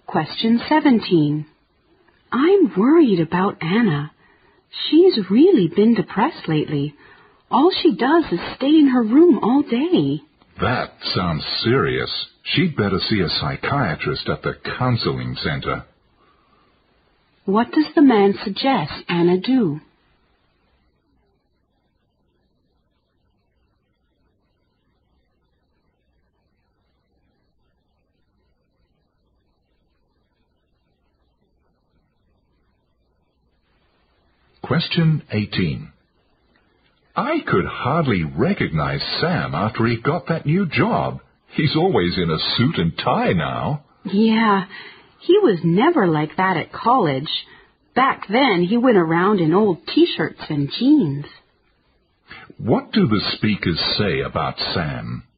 Question 17. I'm worried about Anna. She's really been depressed lately. All she does is stay in her room all day. That sounds serious. She'd better see a psychiatrist at the counseling center. What does the man suggest Anna do? Question 18. I could hardly recognize Sam after he got that new job. He's always in a suit and tie now. Yeah, he was never like that at college. Back then, he went around in old T-shirts and jeans. What do the speakers say about Sam?